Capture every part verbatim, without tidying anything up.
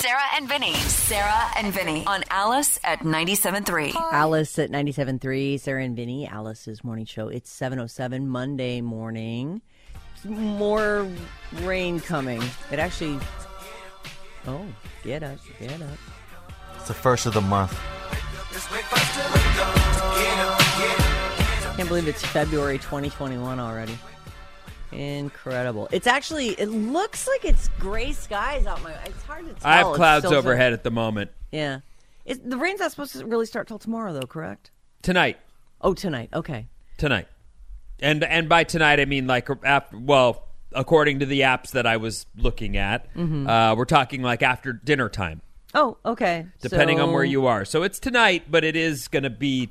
Sarah and Vinny. Sarah and Vinny on Alice at ninety-seven point three. Alice at ninety-seven point three. Sarah and Vinny, Alice's morning show. It's seven oh seven Monday morning. More rain coming. It actually... Oh, get up, get up. It's the first of the month. Can't believe it's February twenty twenty-one already. Incredible. It's actually, it looks like it's gray skies out my, it's hard to tell. I have clouds so overhead at the moment. Yeah. It's, the rain's not supposed to really start till tomorrow though, correct? Tonight. Oh, tonight. Okay. Tonight. And and by tonight, I mean like, after, well, according to the apps that I was looking at, mm-hmm. uh, we're talking like after dinner time. Oh, okay. Depending so... on where you are. So it's tonight, but it is going to be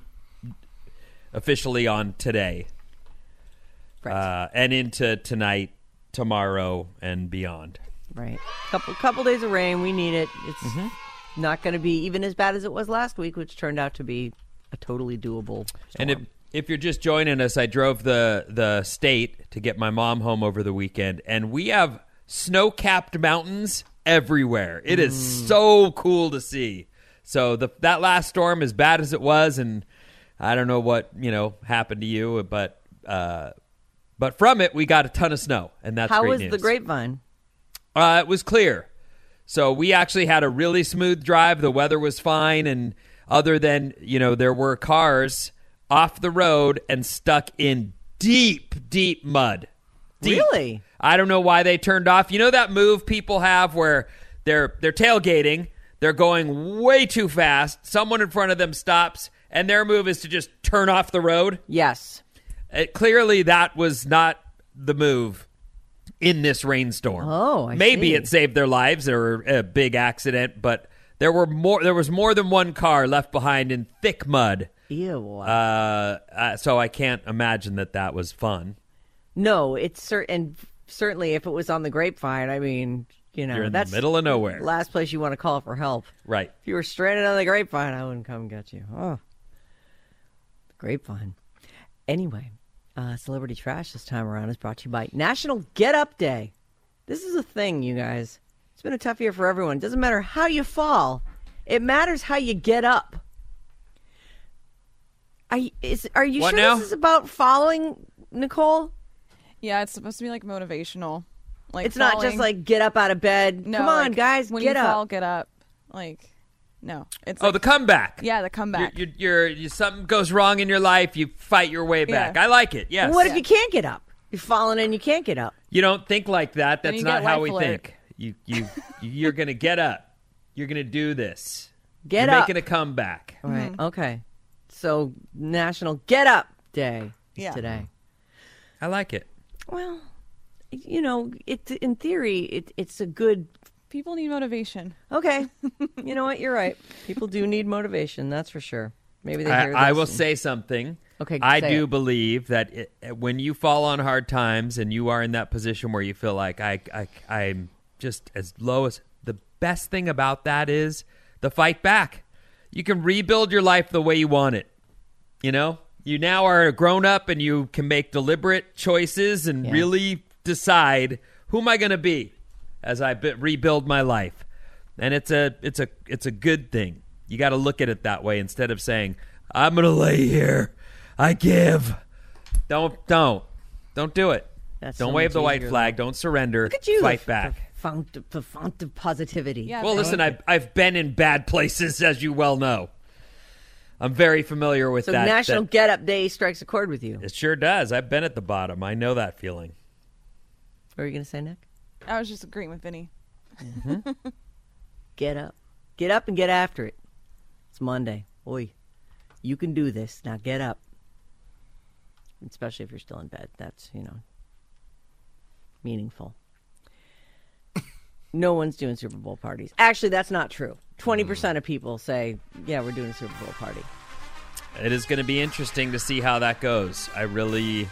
officially on today. Right. Uh, and into tonight, tomorrow, and beyond. Right. Couple couple days of rain. We need it. It's mm-hmm. not going to be even as bad as it was last week, which turned out to be a totally doable storm. And if, if you're just joining us, I drove the, the state to get my mom home over the weekend, and we have snow-capped mountains everywhere. It is mm. so cool to see. So the that last storm, as bad as it was, and I don't know what, you know, happened to you, but... Uh, But from it, we got a ton of snow, and that's How great was news. the grapevine? Uh, it was clear. So we actually had a really smooth drive. The weather was fine, and other than, you know, there were cars off the road and stuck in deep, deep mud. Deep. Really? I don't know why they turned off. You know that move people have where they're they're tailgating, they're going way too fast, someone in front of them stops, and their move is to just turn off the road? Yes. It, clearly, that was not the move in this rainstorm. Oh, I Maybe see. it saved their lives or a big accident, but there were more. There was more than one car left behind in thick mud. Ew. Uh, uh, so I can't imagine that that was fun. No, it's certain. And certainly, if it was on the grapevine, I mean, you know, You're in that's the middle of nowhere. Last place you want to call for help. Right. If you were stranded on the grapevine, I wouldn't come get you. Oh, the grapevine. Anyway. Uh, Celebrity Trash this time around is brought to you by National Get Up Day. This is a thing, you guys. It's been a tough year for everyone. It doesn't matter how you fall. It matters how you get up. Are you, is, are you What sure now? this is about following, Nicole? Yeah, it's supposed to be like motivational. Like It's falling. not just like get up out of bed. No, Come on, like, guys, when get you up. fall, get up. Like, no. It's Oh, like, the comeback. yeah, the comeback. You're, you're, you're, something goes wrong in your life, you fight your way back. Yeah. I like it, yes. What if you can't get up? You're falling and you can't get up. You don't think like that. Then That's you not get how life we alert. think. You, you, you're going to get up. You're going to do this. Get you're up. making a comeback. All right, okay. So National Get Up Day is Yeah. today. I like it. Well, you know, it in theory, it, it's a good. People need motivation. Okay, you know what? You're right. People do need motivation. That's for sure. Maybe they I, hear this. I will and- say something. Okay, I say do it. believe that it, when you fall on hard times and you are in that position where you feel like I, I, I'm just as low as the best thing about that is the fight back. You can rebuild your life the way you want it. You know, you now are a grown up and you can make deliberate choices and Yeah. really decide who am I going to be as I be- rebuild my life. And it's a it's a it's a good thing. You got to look at it that way instead of saying I'm going to lay here. I give. Don't don't don't do it. That's don't so wave much the white easier, flag. Don't surrender. Look at you, Fight the, back. The fount, the fount of positivity. Yeah. Well, Thank listen, you. I've I've been in bad places, as you well know. I'm very familiar with So that. National that- Get Up Day strikes a chord with you. It sure does. I've been at the bottom. I know that feeling. What are you going to say, Nick? I was just agreeing with Vinny. Get up. Get up and get after it. It's Monday. Oi. You can do this. Now get up. Especially if you're still in bed. That's, you know, meaningful. No one's doing Super Bowl parties. Actually, that's not true. twenty percent of people say, yeah, we're doing a Super Bowl party. It is going to be interesting to see how that goes. I really...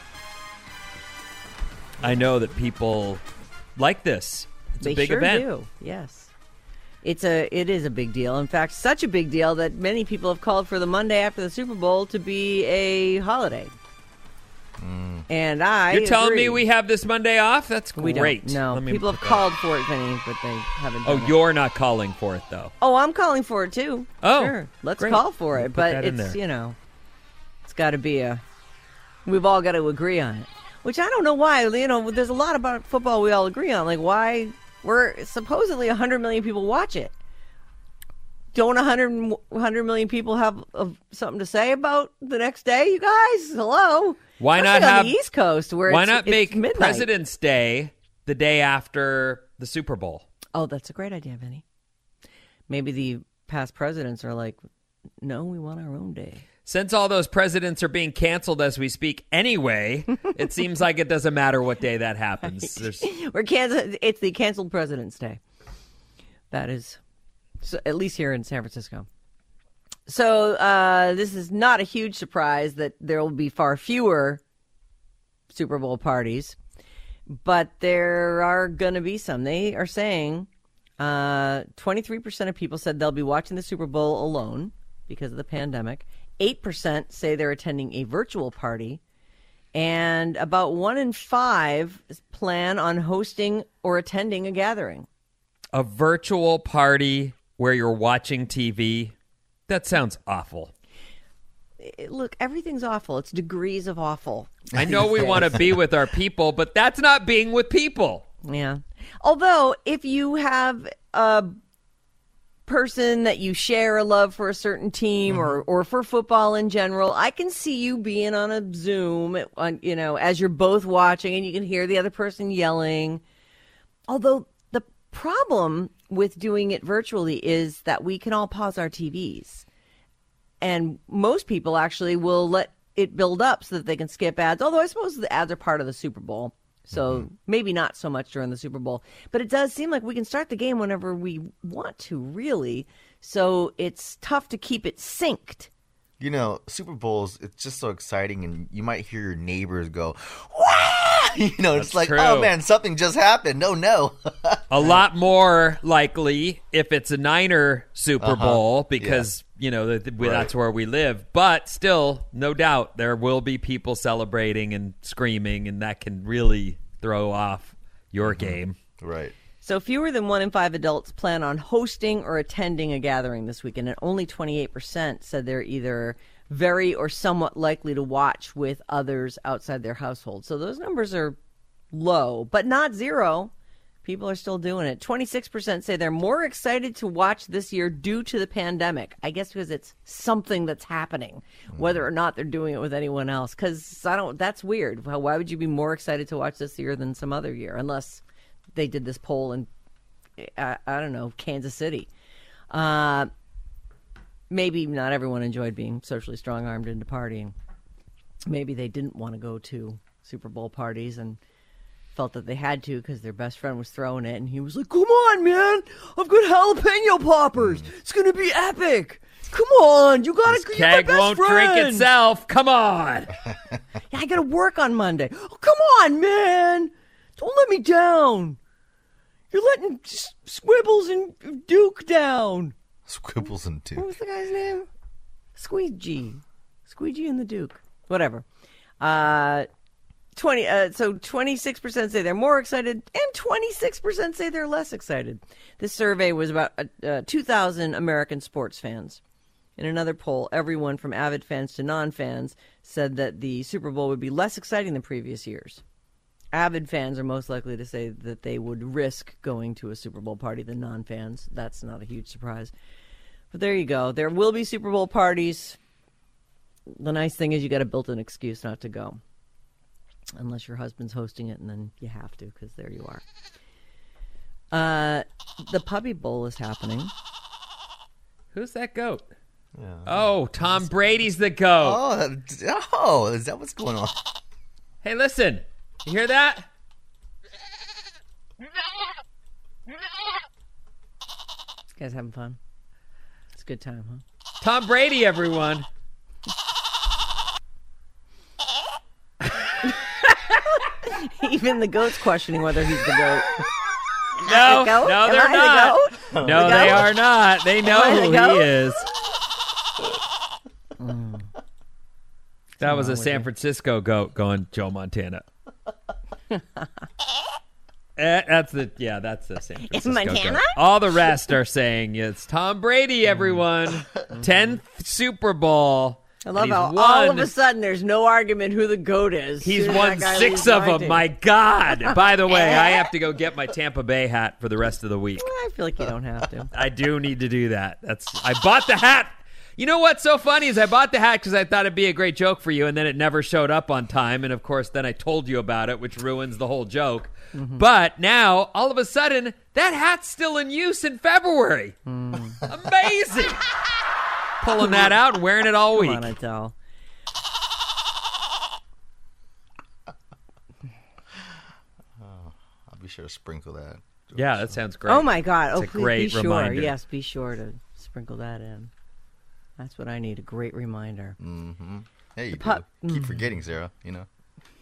I know that people like this. It's they a big sure event. do. Yes. It's a it is a big deal. In fact, such a big deal that many people have called for the Monday after the Super Bowl to be a holiday. And I You're telling agree. me we have this Monday off? That's We great. don't. No, Let me people have put that- called for it, Vinny, but they haven't Oh, done it. you're not calling for it, though. Oh, I'm calling for it too. Oh, sure. Let's great. call for We'll it. put But that in it's, there. you know, it's got to be a. We've all got to agree on it. Which I don't know why. You know, there's a lot about football we all agree on. Like, why? We're supposedly one hundred million people watch it. Don't one hundred, one hundred million people have uh, something to say about the next day, you guys? Hello. Why Especially not on have the East Coast where Why it's, not it's make midnight. President's Day the day after the Super Bowl? Oh, that's a great idea, Vinny. Maybe the past presidents are like, no, we want our own day. Since all those presidents are being canceled as we speak anyway, it seems like it doesn't matter what day that happens. There's, We're cancel- It's the canceled President's Day. That is, so, at least here in San Francisco. So uh, this is not a huge surprise that there will be far fewer Super Bowl parties, but there are going to be some. They are saying uh, twenty-three percent of people said they'll be watching the Super Bowl alone because of the pandemic. eight percent say they're attending a virtual party. And about one in five plan on hosting or attending a gathering. a virtual party where you're watching T V. That sounds awful. It- look, everything's awful. It's degrees of awful. I know we want to be with our people, but that's not being with people. Yeah. Although, if you have a person that you share a love for a certain team or, or for football in general, I can see you being on a Zoom, on, you know, as you're both watching and you can hear the other person yelling. Although the problem with doing it virtually is that we can all pause our T Vs. And most people actually will let it build up so that they can skip ads. Although I suppose the ads are part of the Super Bowl. So mm-hmm. maybe not so much during the Super Bowl. But it does seem like we can start the game whenever we want to, really. So it's tough to keep it synced. You know, Super Bowls, it's just so exciting, and you might hear your neighbors go, "Wow!" You know, That's it's like, true. oh, man, something just happened. No, no. A lot more likely if it's a Niner Super Uh-huh. Bowl because, you know, th- th- Right. that's where we live. But still, no doubt, there will be people celebrating and screaming, and that can really throw off your game. Right. So fewer than one in five adults plan on hosting or attending a gathering this weekend, and only twenty-eight percent said they're either very or somewhat likely to watch with others outside their household. So those numbers are low, but not zero. People are still doing it. twenty-six percent say they're more excited to watch this year due to the pandemic. I guess because it's something that's happening, whether or not they're doing it with anyone else. Because I don't. That's weird. Why would you be more excited to watch this year than some other year? Unless they did this poll in, I, I don't know, Kansas City. Uh, maybe not everyone enjoyed being socially strong-armed into partying. Maybe they didn't want to go to Super Bowl parties and felt that they had to because their best friend was throwing it, and he was like, "Come on, man, I've got jalapeno poppers. It's gonna be epic. Come on, you gotta. This You're my keg best won't friend. drink itself. Come on. Yeah, I gotta work on Monday. Oh, come on, man, don't let me down. You're letting S- Squibbles and Duke down." Squibbles and What two. was the guy's name? Squeegee. Squeegee and the Duke. Whatever. Uh, twenty. Uh, so twenty-six percent say they're more excited, and twenty-six percent say they're less excited. This survey was about uh, uh, two thousand American sports fans. In another poll, everyone from avid fans to non-fans said that the Super Bowl would be less exciting than previous years. Avid fans are most likely to say that they would risk going to a Super Bowl party than non-fans. That's not a huge surprise. But there you go. There will be Super Bowl parties. The nice thing is you got a built-in excuse not to go. Unless your husband's hosting it, and then you have to, because there you are. Uh, the Puppy Bowl is happening. Who's that goat? Yeah. Oh, Tom Brady's the goat. Oh, that- oh, is that what's going on? Hey, listen. You hear that? You guys having fun? It's a good time, huh? Tom Brady, everyone. Even the goat's questioning whether he's the goat. No, The goat? no, Am they're I the not. goat? No, The they goat? are not. They know I the who goat? he is. That was a wrong with San you? Francisco goat going Joe Montana. Eh, that's the yeah. That's the San Francisco Montana? goat. All the rest are saying it's Tom Brady. Everyone, tenth Super Bowl. I love and he's how won. all of a sudden there's no argument who the GOAT is. He's Soon as won that guy six leaves of my them. team. My God! By the way, I have to go get my Tampa Bay hat for the rest of the week. I feel like you don't have to. I do need to do that. That's I bought the hat. You know what's so funny is I bought the hat because I thought it'd be a great joke for you, and then it never showed up on time. And of course, then I told you about it, which ruins the whole joke. Mm-hmm. But now, all of a sudden, that hat's still in use in February. Mm. Amazing! Pulling that out and wearing it all Come week. on, Adele. I'll be sure to sprinkle that. Yeah, that sounds great. Oh my God! It's Oh, a please great be sure. reminder. Yes, be sure to sprinkle that in. That's what I need—a great reminder. Mm-hmm. Hey, you pup- do. Keep Mm. forgetting, Sarah. You know.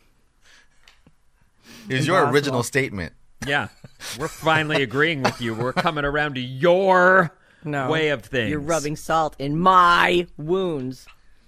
It was your Impossible. original statement. Yeah, we're finally agreeing with you. We're coming around to your No, way of things. You're rubbing salt in my wounds,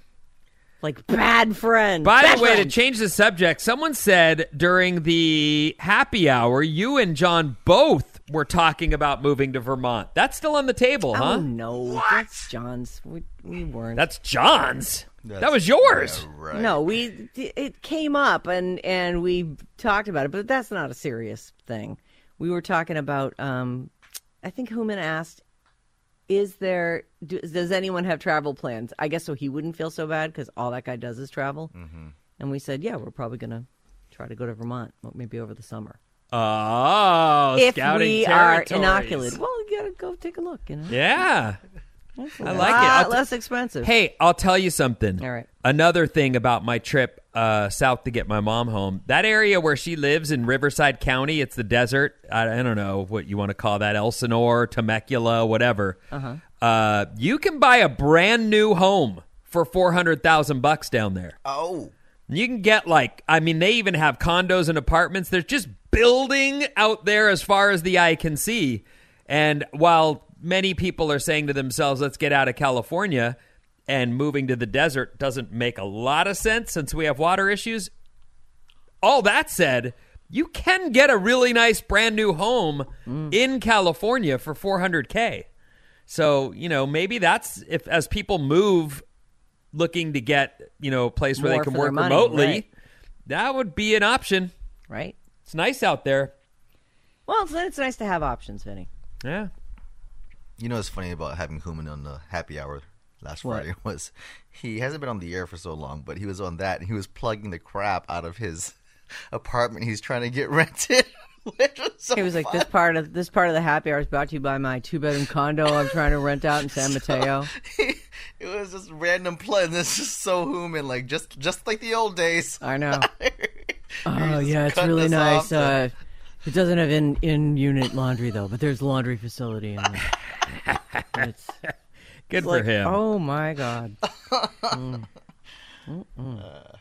like bad friend. By bad the way, to friend. change the subject, someone said during the happy hour, you and John both were talking about moving to Vermont. That's still on the table, huh? Oh no, that's John's. We, we weren't. That's John's. That's- that was yours. Yeah, right. No, we it came up and and we talked about it, but that's not a serious thing. We were talking about. Um, I think Human asked, "Is there? Do, does anyone have travel plans?" I guess so he wouldn't feel so bad because all that guy does is travel. Mm-hmm. And we said, "Yeah, we're probably gonna try to go to Vermont, maybe over the summer Oh, if scouting we are territories. inoculated." Well, you gotta go take a look. You know, Yeah. That's a I lot like it. I'll t- less expensive. Hey, I'll tell you something. All right. Another thing about my trip uh, south to get my mom home. That area where she lives in Riverside County, it's the desert. I, I don't know what you want to call that, Elsinore, Temecula, whatever. Uh-huh. Uh, you can buy a brand new home for four hundred thousand bucks down there. Oh. You can get like, I mean, they even have condos and apartments. There's just building out there as far as the eye can see. And while many people are saying to themselves, let's get out of California, and moving to the desert doesn't make a lot of sense since we have water issues. All that said, you can get a really nice brand new home Mm. in California for four hundred K. So, you know, maybe that's if as people move looking to get, you know, a place where More they can for their work money, remotely, right. that would be an option. Right. It's nice out there. Well, it's, it's nice to have options, Vinny. Yeah. You know what's funny about having Human on the happy hour last What? Friday was he hasn't been on the air for so long, but he was on that and he was plugging the crap out of his apartment he's trying to get rented. Which was so He was like, fun. "This part of this part of the happy hour is brought to you by my two bedroom condo I'm trying to rent out in San Mateo." It was just random play. And this is so Human, like just just like the old days. I know. Oh He's yeah, it's cutting really us nice. off to- Uh, it doesn't have in in unit laundry though, but there's a laundry facility. In it. It's Good for like, him. oh my god. Mm. Mm-mm.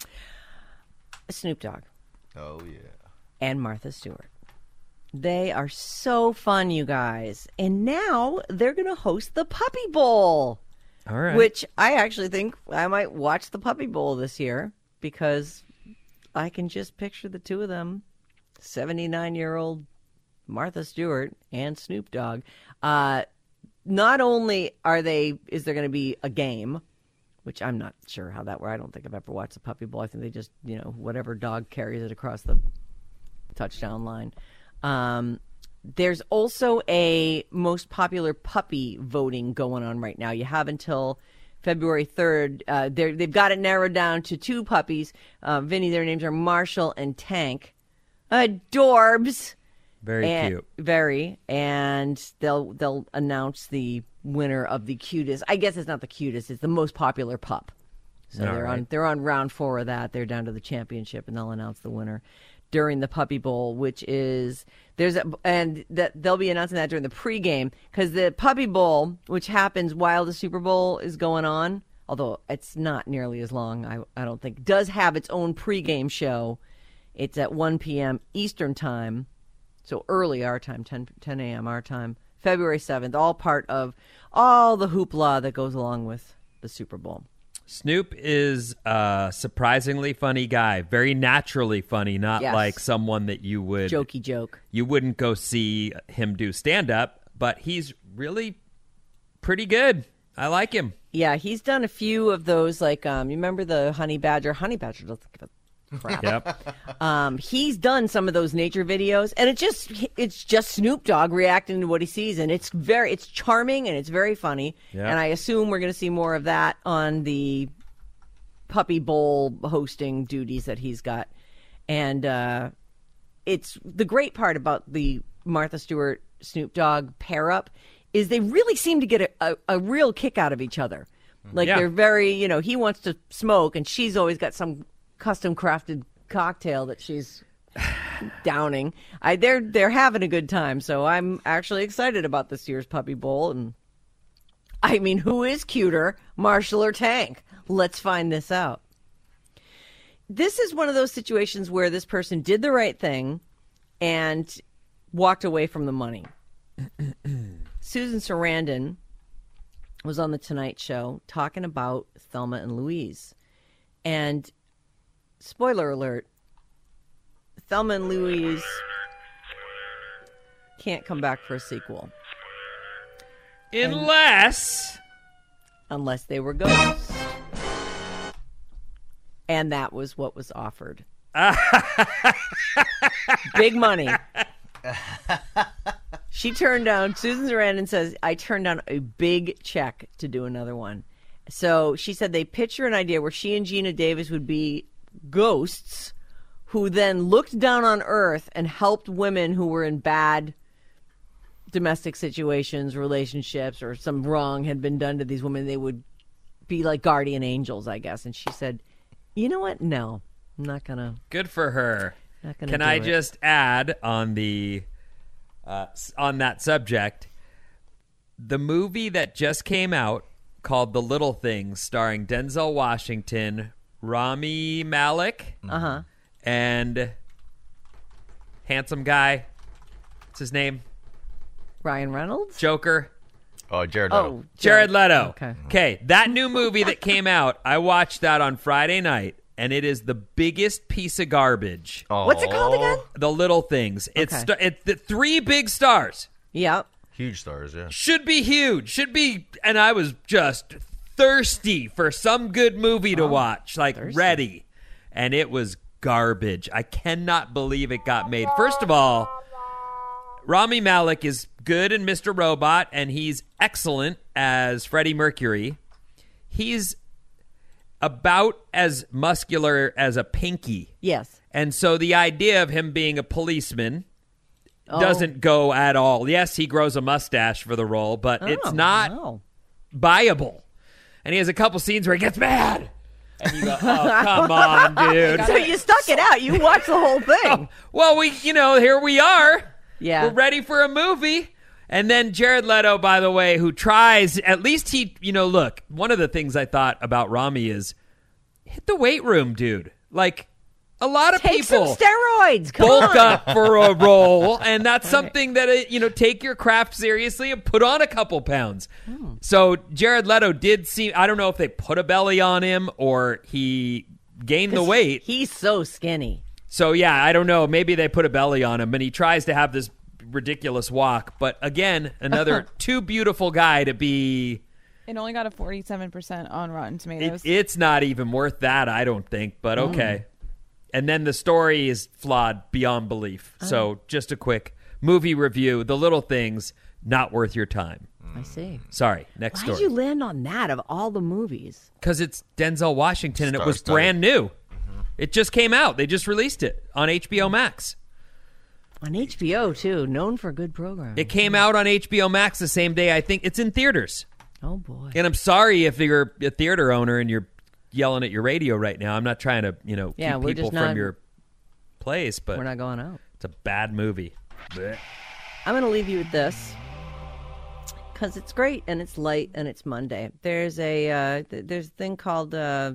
Snoop Dogg Oh yeah. and Martha Stewart. They are so fun, you guys. And now they're going to host the Puppy Bowl. All right. Which I actually think I might watch the Puppy Bowl this year because I can just picture the two of them, seventy-nine-year-old Martha Stewart and Snoop Dogg. Uh, not only are they, is there going to be a game, which I'm not sure how that works. I don't think I've ever watched the Puppy Bowl. I think they just, you know, whatever dog carries it across the touchdown line. Um, there's also a most popular puppy voting going on right now. You have until February third. Uh, they've got it narrowed down to two puppies. Uh, Vinny, their names are Marshall and Tank. Adorbs. Very And- cute. Very. And they'll they'll announce the winner of the cutest. I guess it's not the cutest. It's the most popular pup. So All they're on right. they're on round four of that. They're down to the championship, and they'll announce the winner during the Puppy Bowl, which is there's a, and that they'll be announcing that during the pregame because the Puppy Bowl, which happens while the Super Bowl is going on, although it's not nearly as long, I I don't think, does have its own pregame show. It's at one p.m. Eastern time, so early our time, ten a.m. our time, February seventh. All part of all the hoopla that goes along with the Super Bowl. Snoop is a surprisingly funny guy, very naturally funny, not Yes. like someone that you would Jokey joke. you wouldn't go see him do stand up, but he's really pretty good. I like him. Yeah, he's done a few of those. Like, um, you remember the Honey Badger? Honey Badger doesn't give a crap. Yep. Um, he's done some of those nature videos, and it just it's just Snoop Dogg reacting to what he sees, and it's very it's charming and it's very funny. Yeah. And I assume we're going to see more of that on the Puppy Bowl hosting duties that he's got. And uh, it's the great part about the Martha Stewart Snoop Dogg pair up is they really seem to get a, a, a real kick out of each other. Like Yeah. they're very, you know, he wants to smoke, and she's always got some custom crafted cocktail that she's downing. I they're they're having a good time, so I'm actually excited about this year's Puppy Bowl. And I mean, who is cuter, Marshall or Tank? Let's find this out. This is one of those situations where this person did the right thing and walked away from the money. Susan Sarandon was on the Tonight Show talking about Thelma and Louise. And spoiler alert, Thelma and Louise can't come back for a sequel Unless unless they were ghosts. And that was what was offered. Big money. She turned down, Susan Sarandon says, I turned down a big check to do another one. So she said they pitched her an idea where she and Gina Davis would be ghosts who then looked down on Earth and helped women who were in bad domestic situations, relationships, or some wrong had been done to these women. They would be like guardian angels, I guess. And she said, you know what? No, I'm not going to. good for her. Not gonna Can do I it. just add on the uh, s- on that subject, the movie that just came out called The Little Things, starring Denzel Washington, Rami Malek, Uh-huh. and handsome guy. What's his name? Ryan Reynolds? Joker. Oh, Jared Leto. Oh, Jared Leto. Okay. Okay, that new movie that came out, I watched that on Friday night, and it is the biggest piece of garbage. Oh, What's it called again? The Little Things. It's Okay. sta- it's the three big stars. Yep. Huge stars, yeah. Should be huge. Should be, and I was just thirsty for some good movie to watch, like thirsty. ready, and it was garbage. I cannot believe it got made. First of all, Rami Malek is good in Mister Robot, and he's excellent as Freddie Mercury. He's about as muscular as a Pinky. Yes. And so the idea of him being a policeman Oh. doesn't go at all. Yes, he grows a mustache for the role, but it's Oh, not no. viable. And he has a couple scenes where he gets mad. And you go, oh, come on, dude. So you stuck it out. You watched the whole thing. Well, we, you know, here we are. Yeah. We're ready for a movie. And then Jared Leto, by the way, who tries, at least he, you know, look, one of the things I thought about Rami is hit the weight room, dude. Like, a lot of Take people some steroids. Come bulk on. up for a role, and that's something that, uh, you know, take your craft seriously and put on a couple pounds. Hmm. So Jared Leto did seem, I don't know if they put a belly on him or he gained the weight. He's so skinny. So, yeah, I don't know. Maybe they put a belly on him, and he tries to have this ridiculous walk. But, again, another too beautiful guy to be... It only got a forty-seven percent on Rotten It, Tomatoes. it's not even worth that, I don't think. But, Hmm. okay. And then the story is flawed beyond belief. Oh. So, just a quick movie review. The Little Things, not worth your time. I see. Sorry, next Why did story. you land on that of all the movies? Because it's Denzel Washington and it was Star-studded. brand new. It just came out. They just released it on H B O Max. On H B O, too. Known for good programming. It came out on H B O Max the same day. I think it's in theaters. Oh, boy. And I'm sorry if you're a theater owner and you're yelling at your radio right now. I'm not trying to, you know, Yeah, keep we're people just from not- your place, but We're not going out. it's a bad movie. Blech. I'm going to leave you with this because it's great and it's light and it's Monday. There's a uh, th- there's a thing called uh,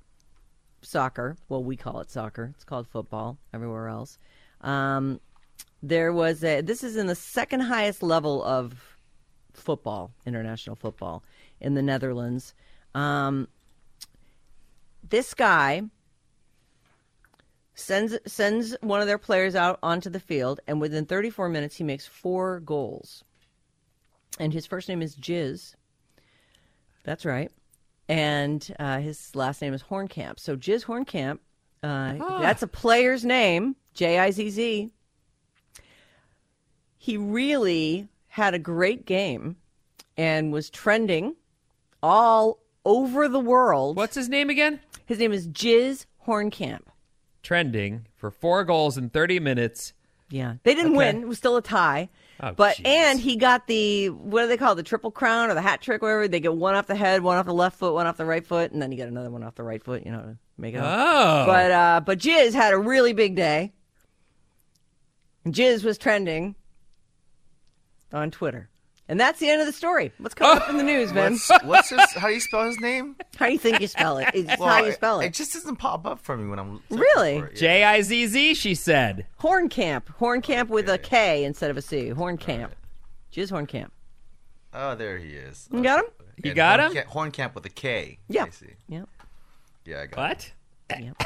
soccer. Well, we call it soccer. It's called football everywhere else. Um, there was a. This is in the second highest level of football, international football in the Netherlands. Um, this guy sends sends one of their players out onto the field, and within thirty-four minutes, he makes four goals. And his first name is Jizz. That's right. And uh, his last name is Hornkamp. So Jizz Hornkamp, uh, Ah. that's a player's name, J I Z Z. He really had a great game and was trending all over the world. What's his name again? His name is Jizz Hornkamp. Trending for four goals in thirty minutes. Yeah. They didn't Okay. win. It was still a tie. Oh, but jeez. and he got the, what do they call it, the triple crown or the hat trick, whatever. They get one off the head, one off the left foot, one off the right foot, and then you get another one off the right foot, you know, to make it up. Oh. But uh, but Jizz had a really big day. Jizz was trending on Twitter. And that's the end of the story. What's coming up in the news, Ben? What's, what's his? How do you spell his name? How do you think you spell it? It's Well, how you spell It it. just doesn't pop up for me when I'm searching Really? for it. Yeah. J I Z Z, she said. Hornkamp. Hornkamp with a K instead of a C. Hornkamp. Jizz Hornkamp. Oh, there he is. You got him? You And got him? Hornca- Hornkamp with a K. Yeah. I see. Yep. Yeah, I got What? Yep.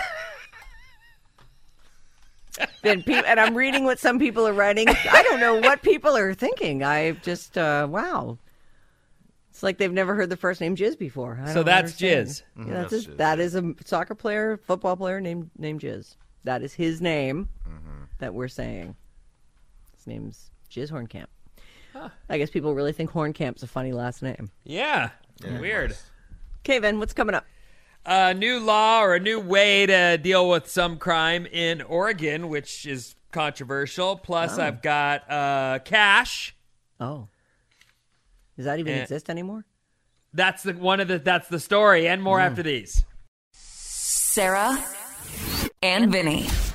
and, pe- and I'm reading what some people are writing. I don't know what people are thinking. I just, uh, wow. It's like they've never heard the first name Jizz before. I So don't that's understand. Jizz. Yeah, Mhm, that's that's his, Jizz, that yeah. is a soccer player, football player named named Jizz. That is his name Mm-hmm. that we're saying. His name's Jizz Hornkamp. I guess people really think Hornkamp's a funny last name. Yeah. Yeah, Weird. nice. Okay, Ben, what's coming up? A new law or a new way to deal with some crime in Oregon, which is controversial. Plus, Oh. I've got uh, cash. Oh. Does that even Eh. exist anymore? That's the one of the. That's the story, and more after these. Sarah and Vinny.